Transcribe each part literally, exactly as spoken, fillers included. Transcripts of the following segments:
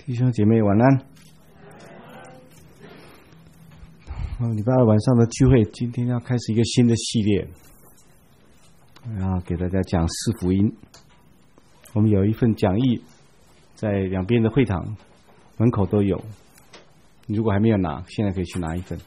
弟兄姐妹晚安。礼拜二晚上的聚会，今天要开始一个新的系列，要给大家讲四福音。我们有一份讲义，在两边的会堂门口都有，你如果还没有拿，现在可以去拿一份。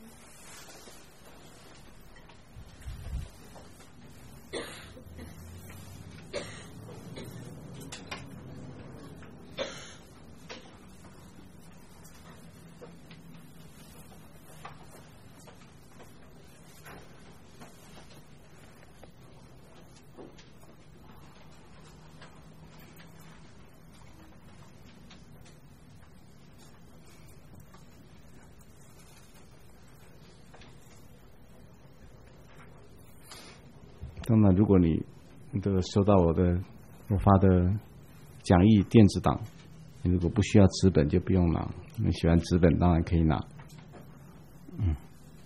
当然，如果你这个收到我的我发的讲义电子档，你如果不需要纸本就不用拿，你喜欢纸本当然可以拿。嗯，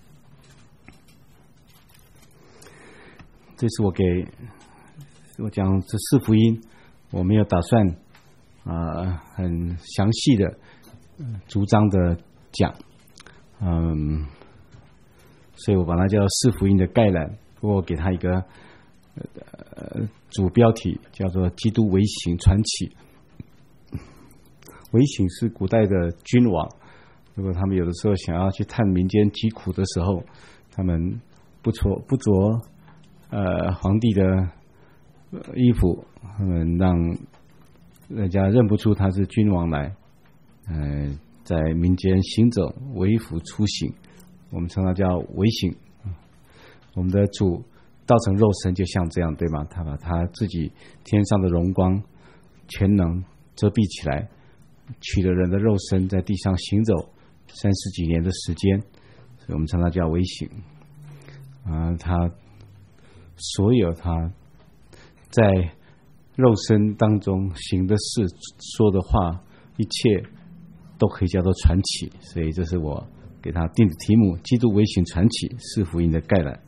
这次我给我讲这四福音，我没有打算啊、呃、很详细的逐章的讲，嗯，所以我把它叫四福音的概览，不过我给它一个呃，主标题叫做《基督为行传奇》。为行是古代的君王，如果他们有的时候想要去探民间疾苦的时候，他们不着不着呃皇帝的衣服，他们让人家认不出他是君王来，呃，在民间行走，为服出行，我们称它叫为行。我们的主道成肉身就像这样，对吗？他把他自己天上的荣光全能遮蔽起来，取了人的肉身，在地上行走三十几年的时间，所以我们称他叫为行。啊，他所有他在肉身当中行的事、说的话，一切都可以叫做传奇。所以这是我给他定的题目：基督为行传奇，四福音的概览。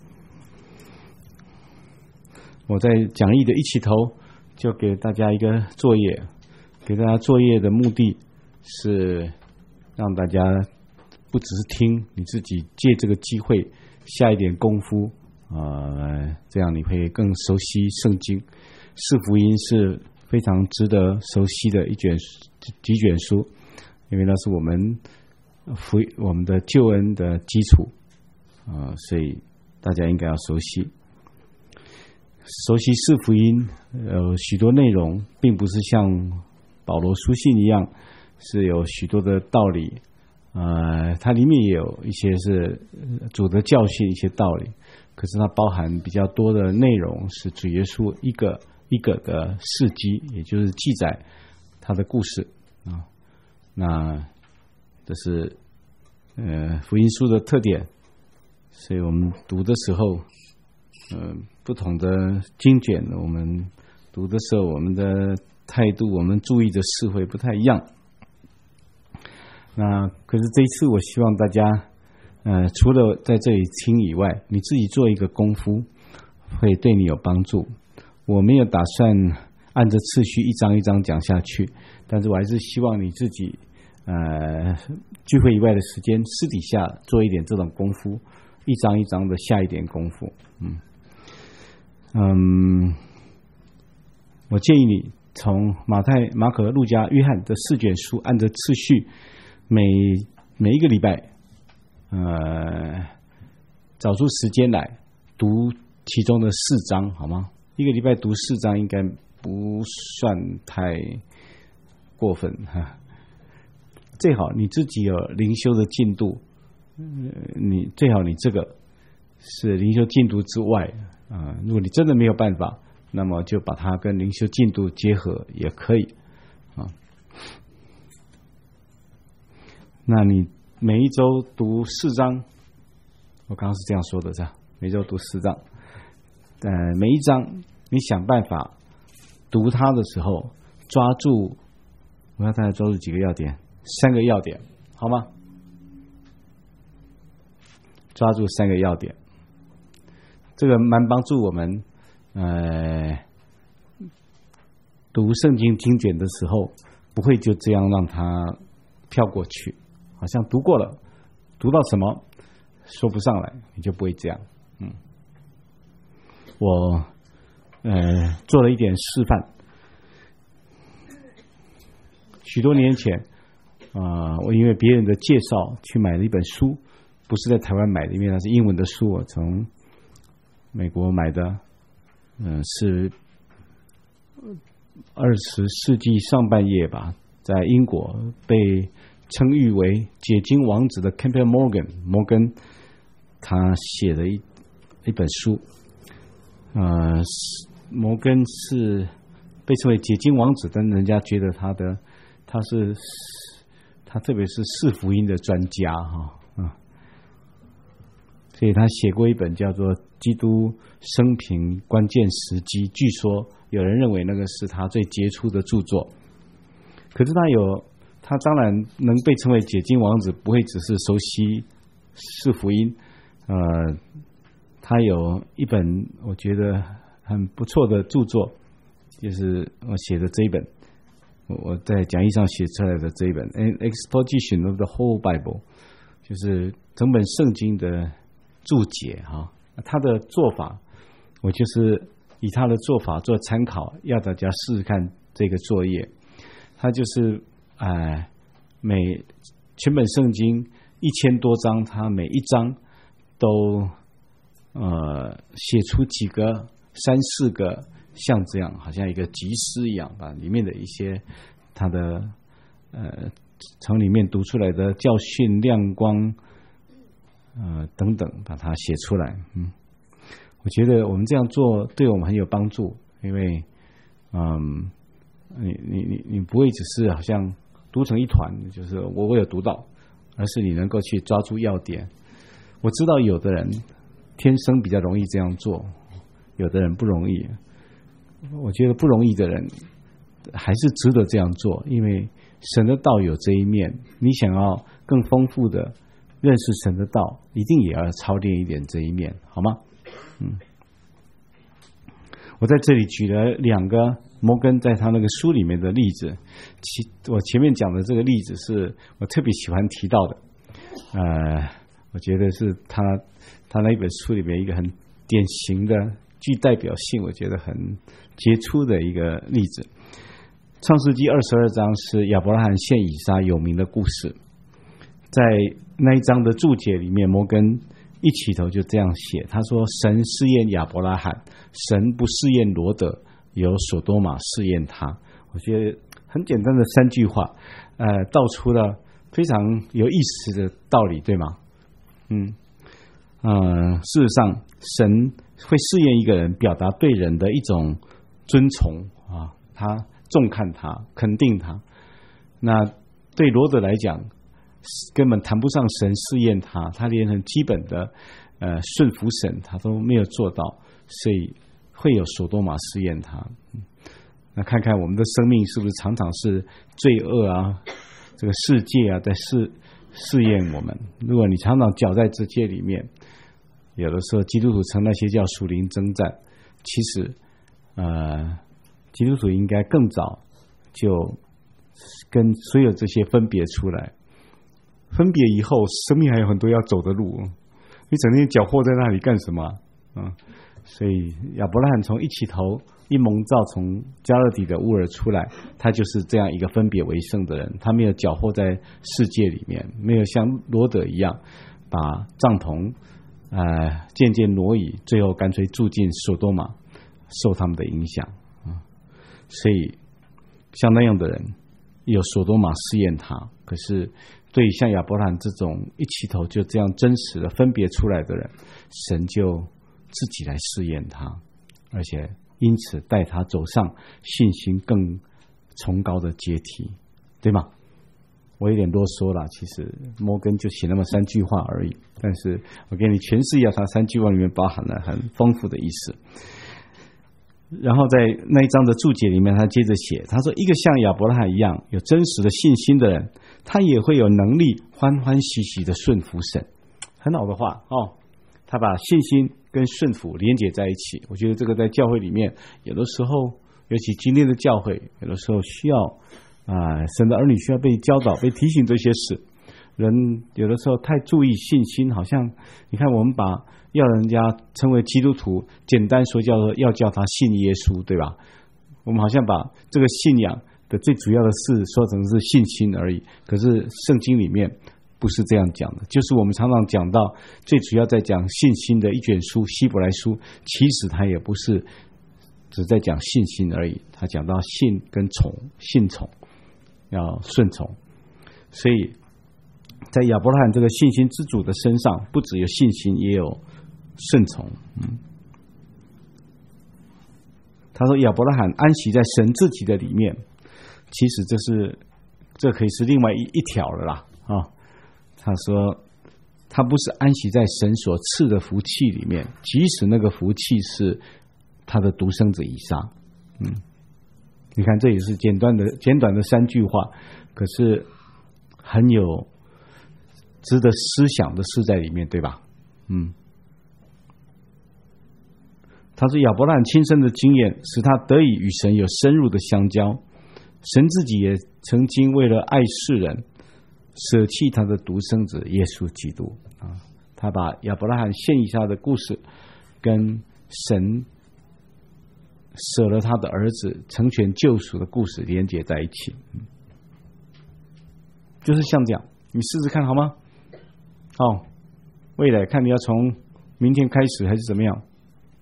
我在讲义的一起头就给大家一个作业，给大家作业的目的是让大家不只是听，你自己借这个机会下一点功夫，呃，这样你会更熟悉圣经。四福音是非常值得熟悉的一卷几卷书，因为那是我们福我们的救恩的基础，呃，所以大家应该要熟悉。熟悉四福音，有许多内容，并不是像保罗书信一样是有许多的道理，呃，它里面也有一些是主的教训，一些道理，可是它包含比较多的内容是主耶稣一个一个的事迹，也就是记载他的故事啊。那这是呃福音书的特点，所以我们读的时候，呃。不同的经卷，我们读的时候，我们的态度，我们注意的事会不太一样。那可是这一次，我希望大家，呃，除了在这里听以外，你自己做一个功夫，会对你有帮助。我没有打算按着次序一章一章讲下去，但是我还是希望你自己，呃，聚会以外的时间，私底下做一点这种功夫，一章一章的下一点功夫，嗯。嗯，我建议你从马太、马可、路加、约翰的四卷书，按着次序，每每一个礼拜，呃，找出时间来读其中的四章，好吗？一个礼拜读四章应该不算太过分哈。最好你自己有灵修的进度，呃、你最好你这个是灵修进度之外。啊、呃，如果你真的没有办法，那么就把它跟灵修进度结合也可以啊。那你每一周读四章，我刚刚是这样说的，是吧？每周读四章，呃，每一章你想办法读它的时候，抓住，我要大家抓住几个要点，三个要点，好吗？抓住三个要点。这个蛮帮助我们，呃，读圣经经卷的时候， 不会就这样让它飘过去，好像读过了，读到什么说不上来，你就不会这样。嗯，我呃做了一点示范。许多年前，啊、呃，我因为别人的介绍去买了一本书，不是在台湾买的，因为它是英文的书，我从美国买的，嗯、呃，是二十世纪上半叶吧，在英国被称誉为解经王子的 Campbell Morgan 摩根，他写的一一本书，呃，摩根是被称为解经王子，但人家觉得他的他是他特别是四福音的专家哈，嗯，所以他写过一本叫做《基督生平关键时机》，据说有人认为那个是他最杰出的著作。可是他有，他当然能被称为解经王子，不会只是熟悉四福音，呃，他有一本我觉得很不错的著作，就是我写的这一本，我在讲义上写出来的这一本《An Exposition of the Whole Bible》，就是整本圣经的注解哈。他的做法，我就是以他的做法做参考，要大家试试看这个作业。他就是呃，每全本圣经一千多章，他每一章都呃写出几个三四个像这样，好像一个集诗一样，把里面的一些他的呃从里面读出来的教训、亮光呃等等，把它写出来。嗯，我觉得我们这样做对我们很有帮助，因为嗯。你你你你不会只是好像读成一团，就是我我有读到，而是你能够去抓住要点。我知道有的人天生比较容易这样做，有的人不容易。我觉得不容易的人还是值得这样做，因为神的道有这一面，你想要更丰富的认识神的道，一定也要操练一点这一面，好吗？嗯，我在这里举了两个摩根在他那个书里面的例子，其我前面讲的这个例子是我特别喜欢提到的，呃，我觉得是他他那一本书里面一个很典型的、具代表性，我觉得很杰出的一个例子。创世纪二十二章是亚伯拉罕献以撒有名的故事，在那一章的注解里面，摩根一起头就这样写，他说：神试验亚伯拉罕，神不试验罗得，由所多玛试验他。我觉得很简单的三句话，呃，道出了非常有意思的道理，对吗？嗯，呃，事实上，神会试验一个人，表达对人的一种尊崇啊，他重看他，肯定他。那对罗得来讲，根本谈不上神试验他，他连很基本的呃顺服神他都没有做到，所以会有所多玛试验他。嗯，那看看我们的生命是不是常常是罪恶啊，这个世界啊在试试验我们。如果你常常搅在这些里面，有的时候基督徒称那些叫属灵征战，其实呃基督徒应该更早就跟所有这些分别出来。分别以后，生命还有很多要走的路，你整天搅和在那里干什么？嗯，所以亚伯拉罕从一起头一蒙召从加勒底的乌尔出来，他就是这样一个分别为圣的人，他没有搅和在世界里面，没有像罗得一样把帐篷呃渐渐挪移，最后干脆住进所多玛，受他们的影响。嗯，所以像那样的人，有所多玛试验他，可是对于像亚伯拉罕这种一起头就这样真实的分别出来的人，神就自己来试验他，而且因此带他走上信心更崇高的阶梯，对吗？我有点啰嗦了，其实摩根就写那么三句话而已，但是我给你诠释一下，他三句话里面包含了很丰富的意思。然后在那一章的注解里面，他接着写，他说：一个像亚伯拉罕一样有真实的信心的人，他也会有能力欢欢喜喜的顺服神。很好的话哦，他把信心跟顺服连结在一起。我觉得这个在教会里面，有的时候，尤其今天的教会，有的时候需要啊，神的儿女需要被教导、被提醒这些事。人有的时候太注意信心，好像你看我们把要人家称为基督徒，简单说叫做要叫他信耶稣，对吧？我们好像把这个信仰的最主要的事说成是信心而已。可是圣经里面不是这样讲的，就是我们常常讲到最主要在讲信心的一卷书希伯来书，其实它也不是只在讲信心而已，它讲到信跟从，信从要顺从。所以在亚伯拉罕这个信心之主的身上，不只有信心，也有顺从。嗯，他说亚伯拉罕安息在神自己的里面，其实这是这可以是另外一一条了啦啊、哦。他说他不是安息在神所赐的福气里面，即使那个福气是他的独生子以撒。嗯，你看这也是简短的简短的三句话，可是很有值得思想的事在里面，对吧？嗯，他说亚伯拉罕亲身的经验使他得以与神有深入的相交，神自己也曾经为了爱世人舍弃他的独生子耶稣基督啊，他把亚伯拉罕献以撒的故事跟神舍了他的儿子成全救赎的故事连接在一起。嗯，就是像这样，你试试看好吗？哦，未来看你要从明天开始还是怎么样？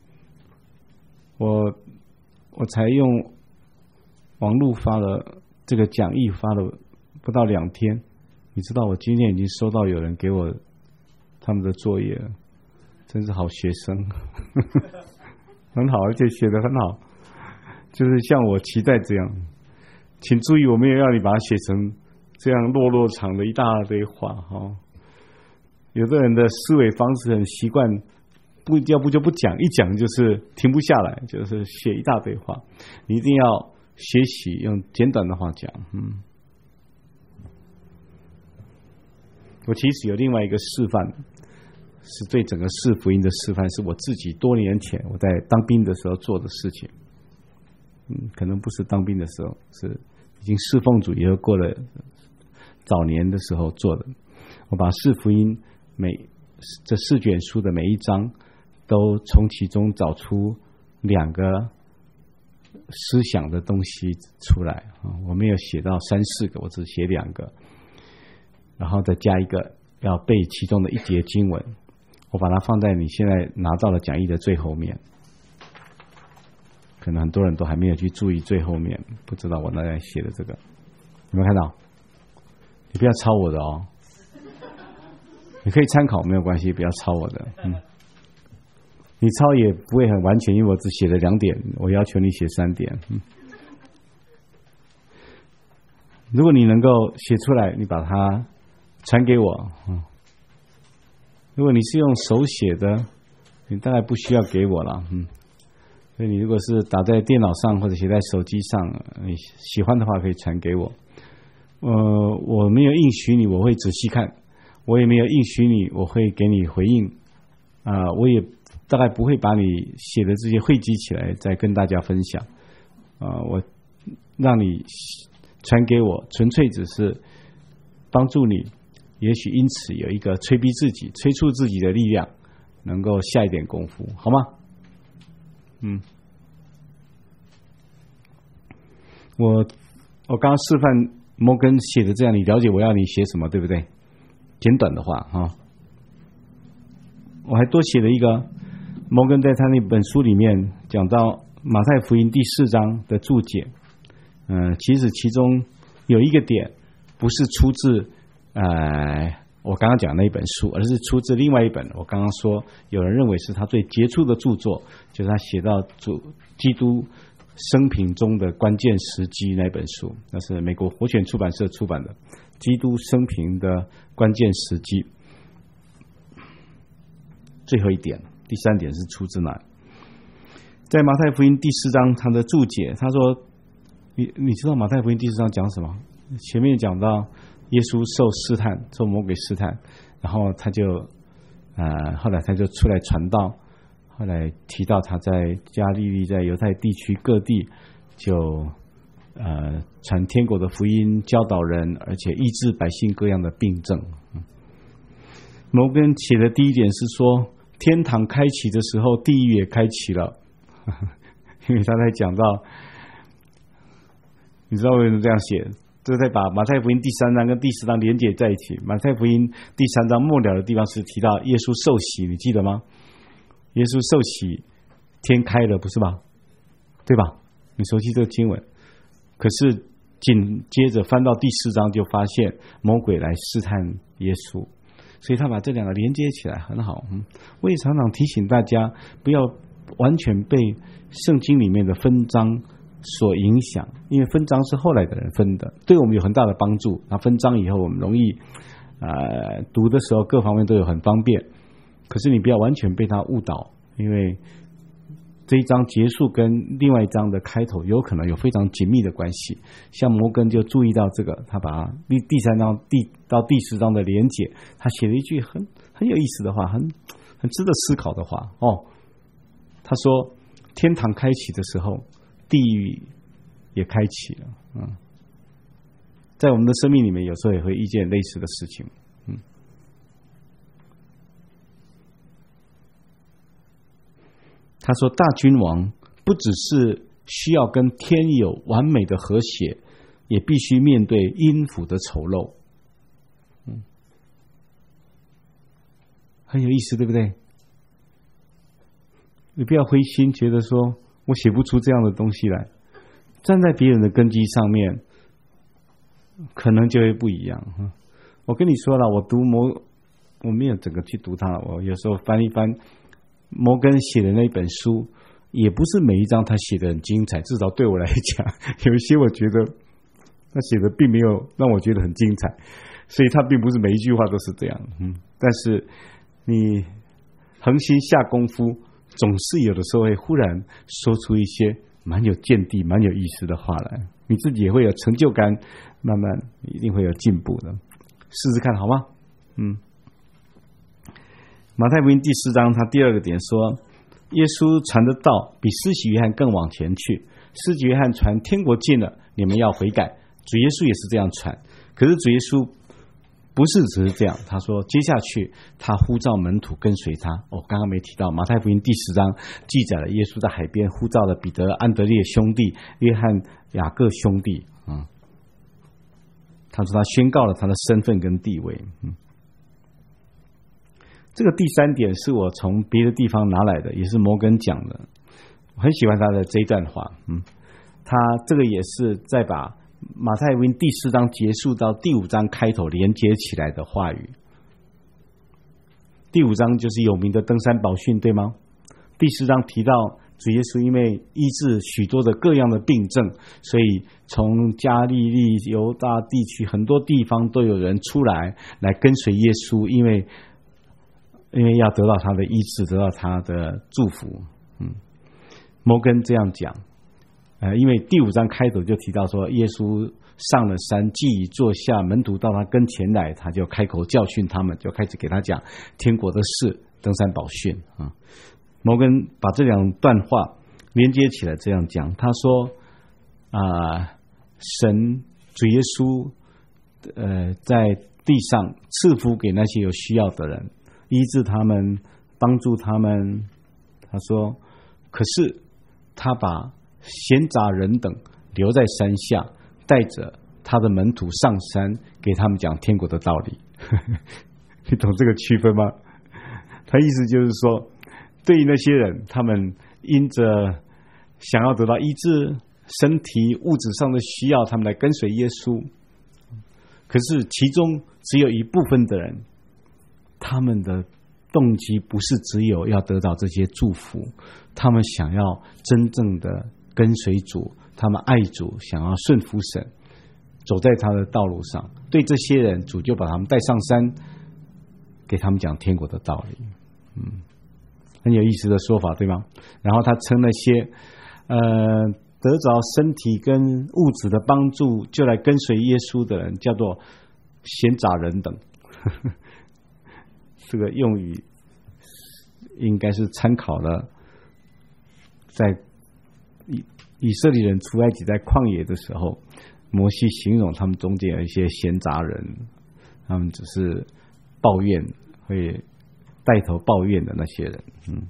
我我才用网络发了这个讲义，发了不到两天，你知道我今天已经收到有人给我他们的作业了，真是好学生，很好，而且写得很好，就是像我期待这样。请注意，我没有要你把它写成这样落落长的一大堆话哈、哦。有的人的思维方式很习惯，不要不就不讲，一讲就是停不下来，就是写一大堆话。你一定要学习用简短的话讲。嗯，我其实有另外一个示范，是对整个四福音的示范，是我自己多年前我在当兵的时候做的事情。嗯，可能不是当兵的时候，是已经侍奉主以后过了早年的时候做的。我把四福音每这四卷书的每一章都从其中找出两个思想的东西出来啊，我没有写到三四个，我只写两个，然后再加一个要背其中的一节经文，我把它放在你现在拿到了讲义的最后面。可能很多人都还没有去注意最后面，不知道我那里写的这个，有没有看到？你不要抄我的哦，你可以参考没有关系，不要抄我的。嗯，你抄也不会很完全，因为我只写了两点，我要求你写三点。嗯，如果你能够写出来，你把它传给我。嗯，如果你是用手写的，你大概不需要给我了。嗯。所以你如果是打在电脑上或者写在手机上，你喜欢的话可以传给我。呃，我没有应许你我会仔细看，我也没有应许你我会给你回应啊、呃，我也大概不会把你写的这些汇集起来再跟大家分享啊、呃。我让你传给我，纯粹只是帮助你，也许因此有一个催逼自己、催促自己的力量，能够下一点功夫，好吗？嗯，我我刚刚示范摩根写的这样，你了解我要你写什么，对不对？简短的话哈，我还多写了一个摩根在他那本书里面讲到马太福音第四章的注解。嗯、呃，其实其中有一个点不是出自呃我刚刚讲那一本书，而是出自另外一本。我刚刚说有人认为是他最杰出的著作，就是他写到主基督生平中的关键时机那本书，那是美国活泉出版社出版的《基督生平的关键时机》。最后一点，第三点是出自哪？在马太福音第四章他的注解，他说你你知道马太福音第四章讲什么？前面讲到耶稣受试探，受魔鬼试探，然后他就呃后来他就出来传道，后来提到他在加利利在犹太地区各地就呃传天国的福音，教导人，而且医治百姓各样的病症。摩根写的第一点是说，天堂开启的时候，地狱也开启了，因为他在讲到，你知道为什么这样写？这在把马太福音第三章跟第四章连结在一起。马太福音第三章末了的地方是提到耶稣受洗，你记得吗？耶稣受洗，天开了，不是吧？对吧？你熟悉这个经文。可是紧接着翻到第四章，就发现魔鬼来试探耶稣，所以他把这两个连接起来，很好。嗯，我也常常提醒大家，不要完全被圣经里面的分章所影响，因为分章是后来的人分的，对我们有很大的帮助。那分章以后，我们容易呃读的时候各方面都有很方便。可是你不要完全被他误导，因为这一章结束跟另外一章的开头有可能有非常紧密的关系。像摩根就注意到这个，他把第第三章第到第四章的连结，他写了一句很很有意思的话，很很值得思考的话哦。他说，天堂开启的时候，地狱也开启了。嗯，在我们的生命里面，有时候也会遇见类似的事情。嗯，他说，大君王不只是需要跟天有完美的和谐，也必须面对阴府的丑陋。嗯，很有意思，对不对？你不要灰心，觉得说我写不出这样的东西来，站在别人的根基上面，可能就会不一样。我跟你说了，我读摩，我没有整个去读它，我有时候翻一翻摩根写的那一本书，也不是每一章他写的很精彩，至少对我来讲，有一些我觉得他写的并没有让我觉得很精彩，所以他并不是每一句话都是这样。嗯，但是你恒心下功夫，总是有的时候会忽然说出一些蛮有见地、蛮有意思的话来，你自己也会有成就感，慢慢一定会有进步的。试试看好吗？嗯，马太福音第四章，他第二个点说，耶稣传的道比施洗约翰更往前去。施洗约翰传天国近了，你们要悔改。主耶稣也是这样传，可是主耶稣不是只是这样，他说接下去他呼召门徒跟随他。哦，刚刚没提到，马太福音第十章记载了耶稣在海边呼召了彼得、安德烈兄弟、约翰、雅各兄弟。嗯，他说他宣告了他的身份跟地位。嗯，这个第三点是我从别的地方拿来的，也是摩根讲的，我很喜欢他的这一段话。嗯，他这个也是在把马太福音第四章结束到第五章开头连接起来的话语。第五章就是有名的登山宝训，对吗？第四章提到主耶稣因为医治许多的各样的病症，所以从加利利、犹大地区很多地方都有人出来来跟随耶稣，因为因为要得到他的医治，得到他的祝福。嗯，摩根这样讲。呃，因为第五章开头就提到说，耶稣上了山，既已坐下，门徒到他跟前来，他就开口教训他们，就开始给他讲天国的事，登山宝训啊。摩根把这两段话连接起来，这样讲，他说啊、呃，神主耶稣呃在地上赐福给那些有需要的人，医治他们，帮助他们。他说，可是他把闲杂人等留在山下，带着他的门徒上山，给他们讲天国的道理。你懂这个区分吗？他意思就是说，对于那些人，他们因着想要得到医治，身体物质上的需要，他们来跟随耶稣。可是其中只有一部分的人，他们的动机不是只有要得到这些祝福，他们想要真正的跟随主，他们爱主，想要顺服神，走在他的道路上。对这些人，主就把他们带上山，给他们讲天国的道理。嗯，很有意思的说法，对吗？然后他称那些呃得着身体跟物质的帮助就来跟随耶稣的人，叫做闲杂人等。这个用语应该是参考了在以色列人出埃及在旷野的时候，摩西形容他们中间有一些闲杂人，他们只是抱怨，会带头抱怨的那些人。嗯，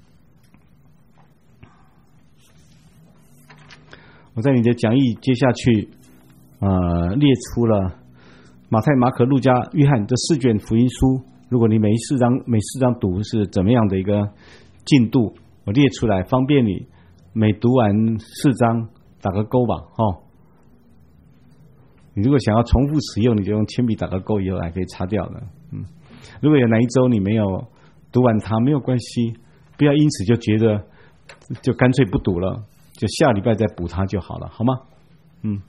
我在你的讲义接下去，呃，列出了马太、马可、路加、约翰这四卷福音书。如果你每四章每四章读是怎么样的一个进度，我列出来，方便你每读完四章打个勾吧，哦。你如果想要重复使用，你就用铅笔打个勾，以后还可以擦掉的。嗯，如果有哪一周你没有读完它，没有关系，不要因此就觉得就干脆不读了，就下礼拜再补它就好了，好吗？嗯。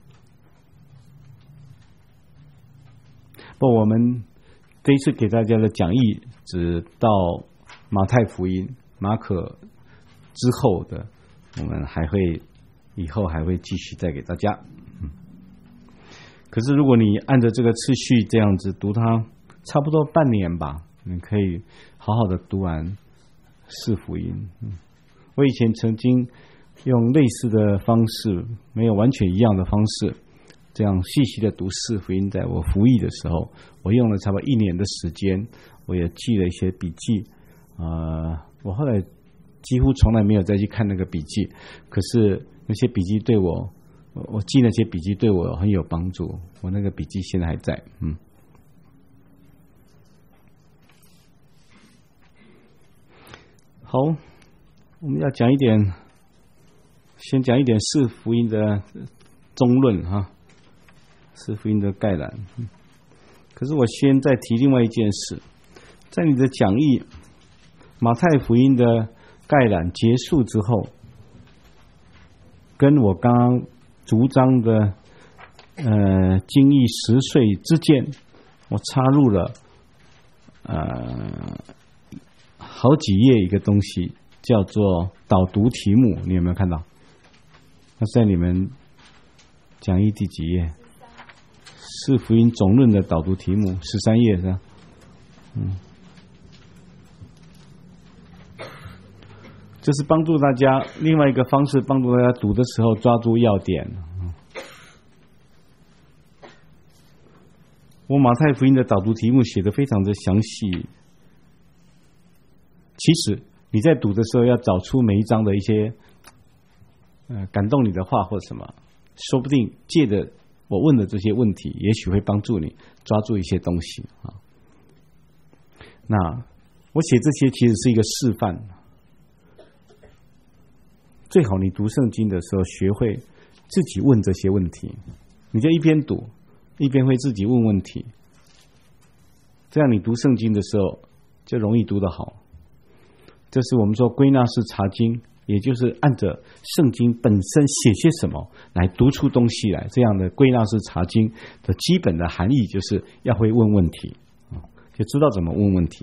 不，我们这一次给大家的讲义只到马太福音、马可之后的，我们还会以后还会继续再给大家。嗯，可是如果你按照这个次序这样子读它，差不多半年吧，你可以好好的读完四福音。嗯，我以前曾经用类似的方式，没有完全一样的方式，这样细细的读四福音。在我服役的时候，我用了差不多一年的时间，我也记了一些笔记。呃，我后来几乎从来没有再去看那个笔记，可是那些笔记对我，我记那些笔记对我很有帮助。我那个笔记现在还在。嗯，好，我们要讲一点，先讲一点四福音的中论哈，四福音的概览。可是我先再提另外一件事，在你的讲义马太福音的概览结束之后，跟我刚刚主张的呃经义十岁之间，我插入了呃好几页一个东西，叫做导读题目。你有没有看到？那在你们讲义第几页？四福音总论的导读题目，十三页是吧？嗯，这是帮助大家另外一个方式，帮助大家读的时候抓住要点。我马太福音的导读题目写得非常的详细。其实你在读的时候要找出每一章的一些呃感动你的话或什么，说不定借着我问的这些问题，也许会帮助你抓住一些东西啊。那我写这些其实是一个示范，最好你读圣经的时候学会自己问这些问题，你就一边读一边会自己问问题，这样你读圣经的时候就容易读得好。这是我们说归纳式查经，也就是按着圣经本身写些什么来读出东西来，这样的归纳式查经的基本的含义就是要会问问题，就知道怎么问问题。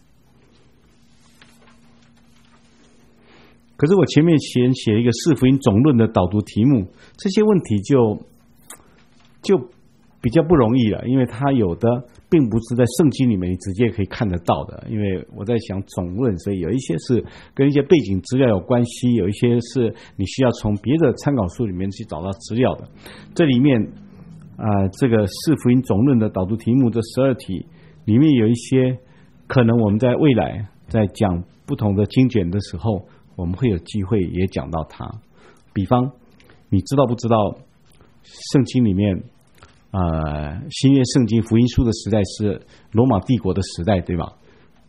可是我前面先写一个四福音总论的导读题目，这些问题就就比较不容易了，因为它有的并不是在圣经里面你直接可以看得到的。因为我在想总论，所以有一些是跟一些背景资料有关系，有一些是你需要从别的参考书里面去找到资料的。这里面啊、呃，这个四福音总论的导读题目这十二题里面有一些可能我们在未来在讲不同的经卷的时候，我们会有机会也讲到它。比方你知道不知道圣经里面呃，新约圣经福音书的时代是罗马帝国的时代，对吧？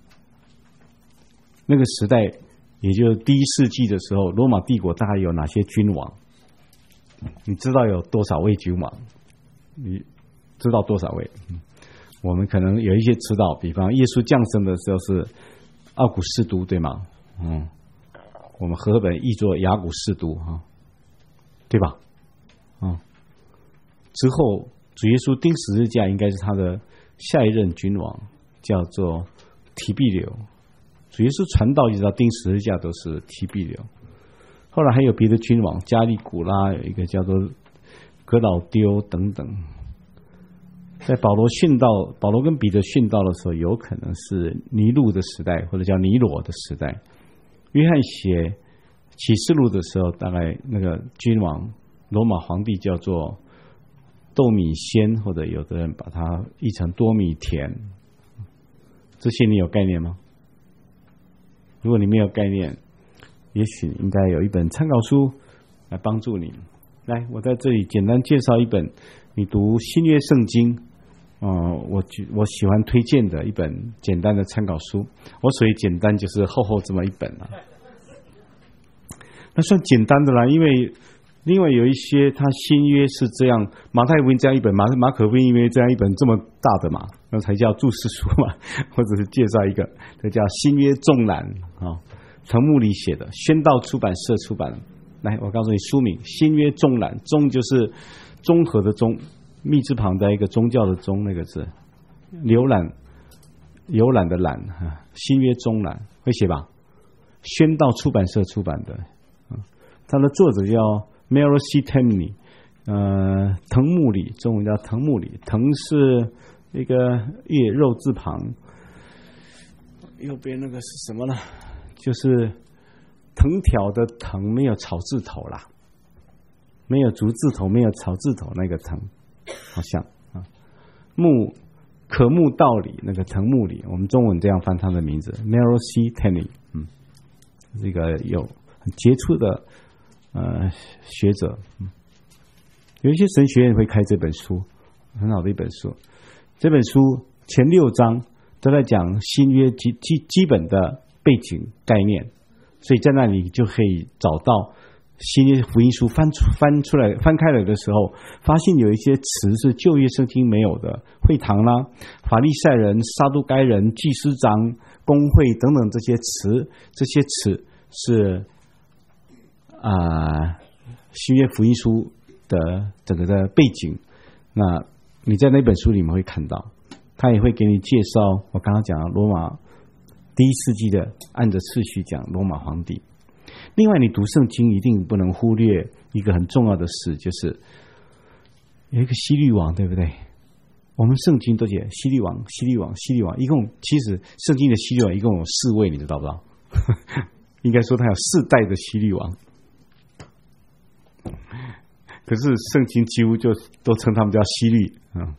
那个时代也就是第一世纪的时候，罗马帝国大概有哪些君王？你知道有多少位君王？你知道多少位？嗯，我们可能有一些知道，比方耶稣降生的时候是奥古斯都，对吗？嗯，我们和本译作雅古斯都啊，对吧？嗯，之后主耶稣钉十字架应该是他的下一任君王，叫做提庇留。主耶稣传道一直到钉十字架都是提庇留。后来还有别的君王，加利古拉，有一个叫做格老丢等等。在保罗殉道，保罗跟彼得殉道的时候，有可能是尼禄的时代，或者叫尼罗的时代。约翰写启示录的时候，大概那个君王罗马皇帝叫做豆米仙，或者有的人把它译成多米田，这些你有概念吗？如果你没有概念，也许应该有一本参考书来帮助你。来，我在这里简单介绍一本你读新约圣经，呃、我我喜欢推荐的一本简单的参考书。我所谓简单，就是厚厚这么一本啊。那算简单的啦，因为另外有一些他新约是这样，马太福音这样一本，马马可福音因为这样一本这么大的嘛，那才叫注释书嘛，或者是介绍一个，这叫新约纵览啊，藤木里写的，宣道出版社出版。来，我告诉你书名：新约纵览，综就是综合的综，密字旁的一个宗教的宗那个字，浏览游览的览啊，新约纵览会写吧？宣道出版社出版的，它的作者叫 Mary C. Temney， 呃，藤木里，中文叫藤木里，藤是一个叶肉字旁，右边那个是什么呢？就是藤条的藤，没有草字头啦，没有竹字头，没有草字头，那个藤好像啊，木可木道理那个藤木里，我们中文这样翻他的名字 Mary C. Temney， 嗯，这个有很杰出的呃学者，嗯，有一些神学院会开这本书，很好的一本书。这本书前六章都在讲新约基基基本的背景概念，所以在那里就可以找到新约福音书翻出翻出来翻开来的时候，发现有一些词是旧约圣经没有的，会堂啦、法利赛人、撒都该人、祭司长、公会等等这些词，这些词是啊、呃、新约福音书的整个的背景。那你在那本书里面会看到，他也会给你介绍我刚刚讲的罗马第一世纪的，按着次序讲罗马皇帝。另外，你读圣经一定不能忽略一个很重要的事，就是有一个希律王，对不对？我们圣经都写希律王、希律王、希律王，一共其实圣经的希律王一共有四位，你知道不知道？应该说他有四代的希律王，可是圣经几乎就都称他们叫希律啊。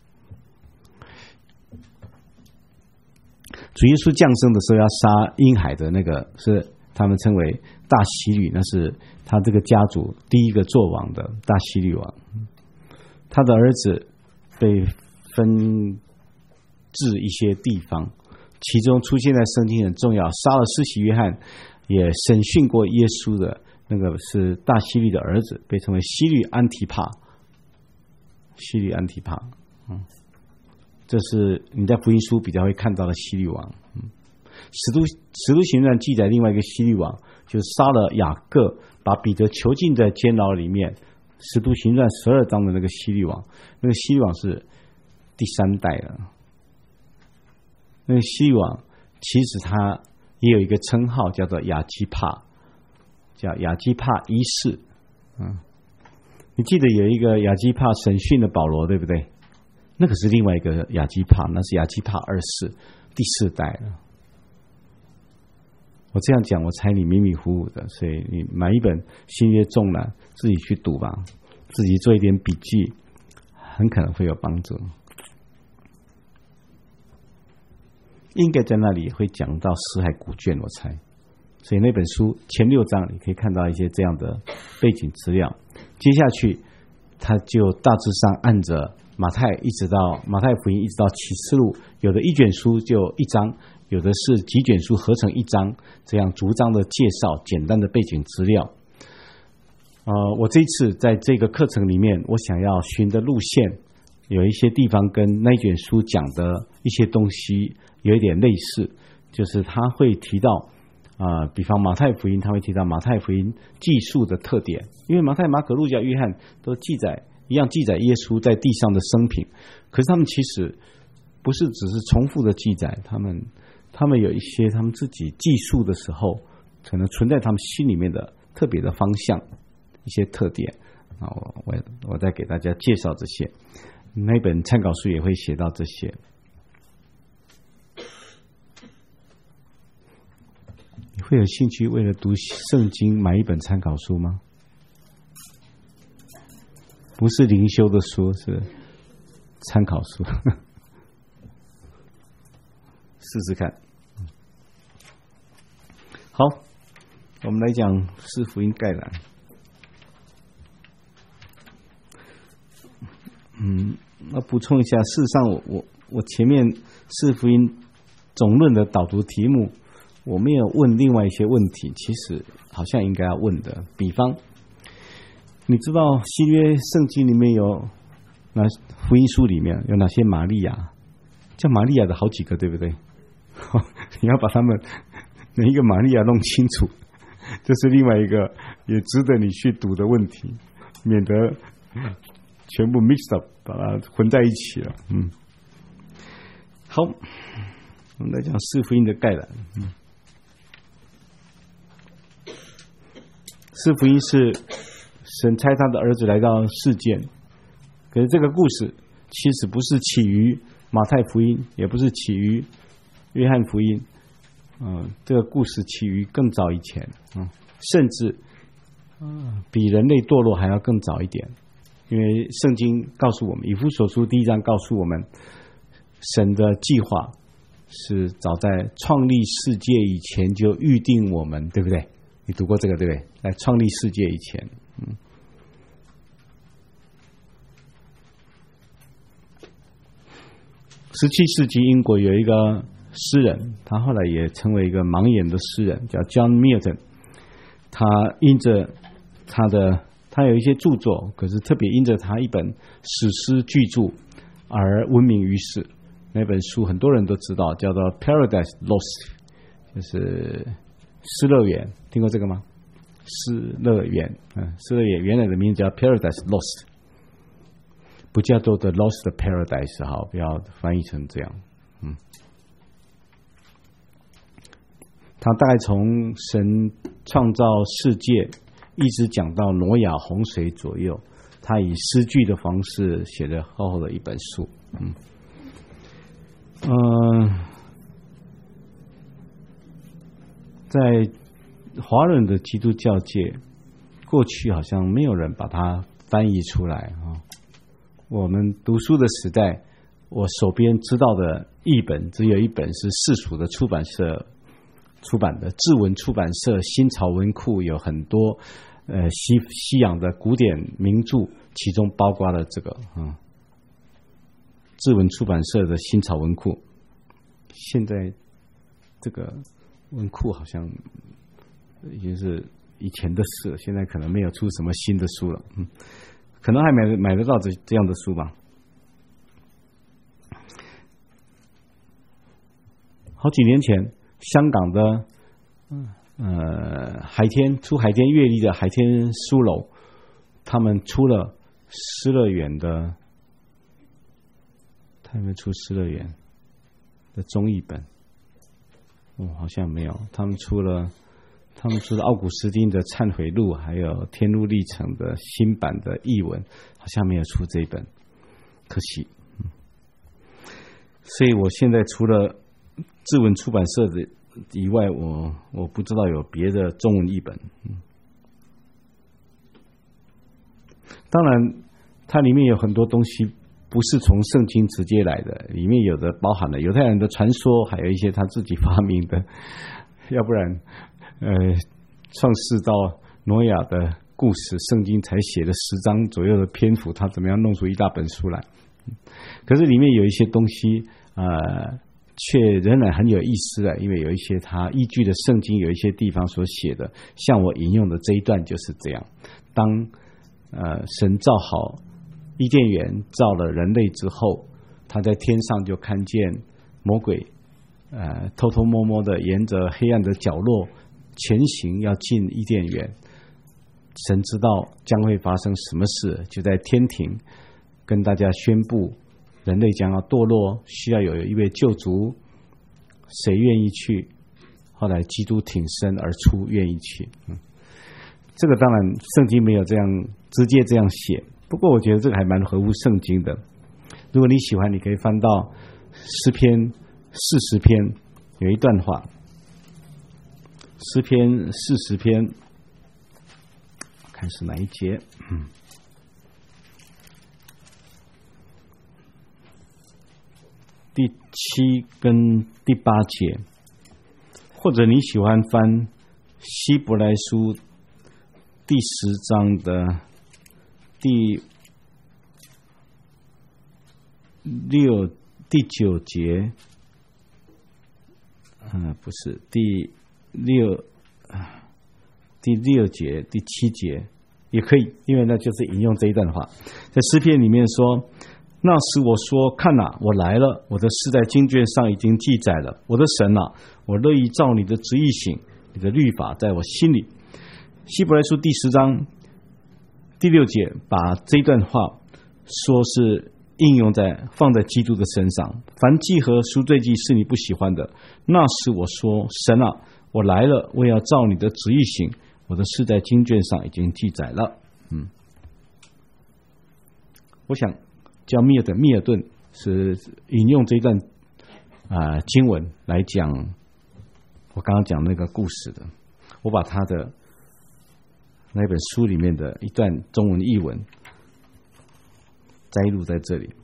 主耶稣降生的时候要杀婴孩的那个是他们称为大希律，那是他这个家族第一个做王的大希律王。他的儿子被分至一些地方，其中出现在圣经很重要，杀了施洗约翰也审讯过耶稣的那个是大希律的儿子，被称为希律安提帕。希律安提帕，嗯，这是你在福音书比较会看到的希律王。嗯，使徒使徒行传记载另外一个希律王，就是杀了雅各，把彼得囚禁在监牢里面。使徒行传十二章的那个希律王，那个希律王是第三代了。那个希律王其实他也有一个称号，叫做亚基帕，叫亚基帕一世。嗯，你记得有一个亚基帕审讯的保罗，对不对？那个是另外一个亚基帕，那是亚基帕二世，第四代了。我这样讲，我猜你迷迷糊糊的，所以你买一本新约纵览，自己去读吧，自己做一点笔记，很可能会有帮助。应该在那里会讲到死海古卷，我猜。所以那本书前六章你可以看到一些这样的背景资料。接下去，他就大致上按着马太一直到马太福音一直到启示录，有的一卷书就一章，有的是几卷书合成一章，这样逐章的介绍简单的背景资料。呃，我这一次在这个课程里面，我想要循的路线有一些地方跟那卷书讲的一些东西有一点类似，就是他会提到啊、呃，比方马太福音，他会提到马太福音记述的特点，因为马太、马可、路加、约翰都记载一样记载耶稣在地上的生平，可是他们其实不是只是重复的记载，他们他们有一些他们自己记述的时候，可能存在他们心里面的特别的方向，一些特点啊，我我我再给大家介绍这些，那本参考书也会写到这些。你会会有兴趣为了读圣经买一本参考书吗？不是灵修的书，是参考书，试试看。好，我们来讲四福音概览。嗯，那补充一下，事实上我我我前面四福音总论的导读题目，我没有问另外一些问题，其实好像应该要问的。比方，你知道新约圣经里面有那福音书里面有哪些玛利亚？叫玛利亚的好几个，对不对？你要把他们每一个玛利亚弄清楚，这是另外一个也值得你去读的问题，免得全部 mixed up， 把它混在一起了。嗯，好，我们来讲四福音的概览。嗯，四福音是神差他的儿子来到世间，可是这个故事其实不是起于马太福音，也不是起于约翰福音，嗯、呃，这个故事起于更早以前，嗯，甚至、呃、比人类堕落还要更早一点。因为圣经告诉我们，以弗所书第一章告诉我们，神的计划是早在创立世界以前就预定我们，对不对？你读过这个对不对？来创立世界以前，嗯，十七世纪英国有一个诗人，他后来也成为一个盲眼的诗人，叫 John Milton。他因着他的他有一些著作，可是特别因着他一本史诗巨著而闻名于世。那本书很多人都知道，叫做《Paradise Lost》，就是失乐园，听过这个吗？失乐园，嗯，失乐园原来的名字叫《Paradise Lost》，不叫做 The Lost Paradise， 好，不要翻译成这样。嗯，他大概从神创造世界一直讲到挪亚洪水左右，他以诗句的方式写了厚厚的一本书。嗯，呃，在华人的基督教界，过去好像没有人把它翻译出来啊。我们读书的时代，我手边知道的译本只有一本是世俗的出版社出版的，志文出版社新潮文库有很多呃西西洋的古典名著，其中包括了这个嗯，志文出版社的新潮文库。现在这个文库好像已经是以前的事了，现在可能没有出什么新的书了，嗯，可能还买买得到这这样的书吧。好几年前，香港的呃海天出海天阅历的海天书楼，他们出了失乐园的，他们出失乐园的中译本，哦，好像没有。他们出了，他们出了奥古斯丁的《忏悔录》，还有《天路历程》的新版的译文，好像没有出这一本，可惜。嗯，所以我现在除了志文出版社的以外，我我不知道有别的中文译本。嗯，当然，它里面有很多东西不是从圣经直接来的，里面有的包含了犹太人的传说，还有一些他自己发明的，要不然，呃，创世到挪亚的故事，圣经才写了十章左右的篇幅，他怎么样弄出一大本书来？可是里面有一些东西，呃。却仍然很有意思的，因为有一些他依据的圣经有一些地方所写的，像我引用的这一段就是这样：当呃神造好伊甸园，造了人类之后，他在天上就看见魔鬼呃偷偷摸摸的沿着黑暗的角落前行，要进伊甸园。神知道将会发生什么事，就在天庭跟大家宣布。人类将要堕落，需要有一位救主，谁愿意去？后来基督挺身而出，愿意去。嗯，这个当然圣经没有这样直接这样写，不过我觉得这个还蛮合乎圣经的。如果你喜欢，你可以翻到诗篇四十篇，有一段话： 诗篇四十篇，看是哪一节？嗯，第七跟第八节，或者你喜欢翻希伯来书第十章的第六、第九节，嗯、呃，不是第六、第六节、第七节也可以，因为那就是引用这一段话，在诗篇里面说。那时我说，看哪，我来了，我的事在经卷上已经记载了。我的神啊，我乐意照你的旨意行，你的律法在我心里。希伯来书第十章第六节把这段话说是应用在放在基督的身上。凡祭和赎罪祭是你不喜欢的，那时我说，神啊，我来了，我要照你的旨意行，我的事在经卷上已经记载了。嗯，我想叫密尔顿，密尔顿是引用这一段啊、呃、经文来讲我刚刚讲那个故事的。我把他的那本书里面的一段中文译文摘录在这里。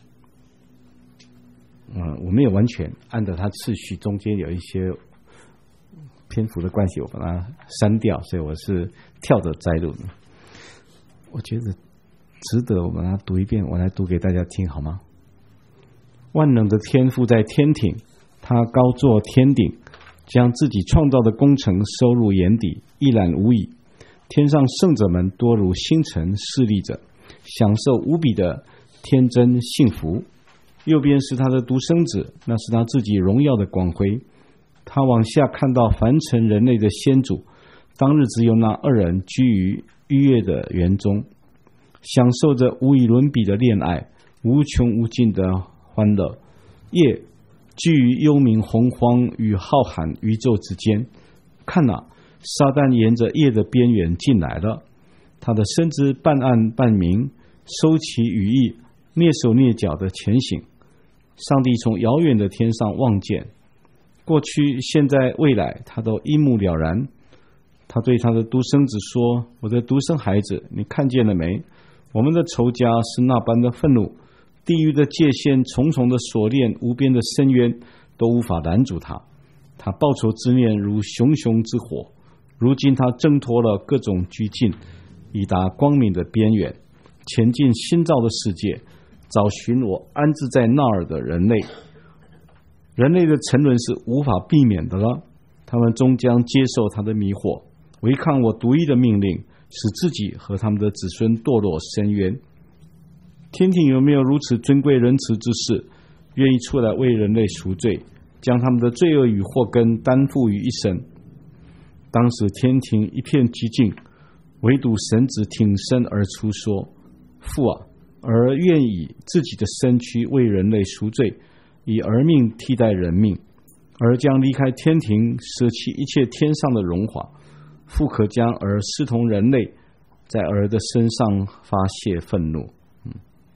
嗯、呃，我没有完全按照他次序，中间有一些篇幅的关系，我把它删掉，所以我是跳着摘录的。我觉得值得我们来读一遍，我来读给大家听好吗？万能的天父在天庭，他高坐天顶，将自己创造的工程收入眼底，一览无遗。天上圣者们多如星辰侍立着，享受无比的天真幸福。右边是他的独生子，那是他自己荣耀的光辉。他往下看到凡尘人类的先祖，当日只有那二人居于愉悦的园中，享受着无与伦比的恋爱，无穷无尽的欢乐。夜居于幽冥洪荒与浩瀚宇宙之间，看哪，撒旦沿着夜的边缘进来了，他的身子半暗半明，收起羽翼，蹑手蹑脚的前行。上帝从遥远的天上望见，过去现在未来他都一目了然。他对他的独生子说，我的独生孩子，你看见了没？我们的仇家是那般的愤怒，地狱的界限重重的锁链，无边的深渊都无法拦阻他。他报仇之念如熊熊之火，如今他挣脱了各种拘禁，已达光明的边缘，前进新造的世界，找寻我安置在那儿的人类。人类的沉沦是无法避免的了，他们终将接受他的迷惑，违抗我独一的命令，使自己和他们的子孙堕落深渊。天庭有没有如此尊贵仁慈之事，愿意出来为人类赎罪，将他们的罪恶与祸根担负于一身？当时天庭一片寂静，唯独神子挺身而出说，父啊，儿愿以自己的身躯为人类赎罪，以儿命替代人命，儿将离开天庭，舍弃一切天上的荣华，父可将儿视同人类，在儿的身上发泄愤怒。嗯，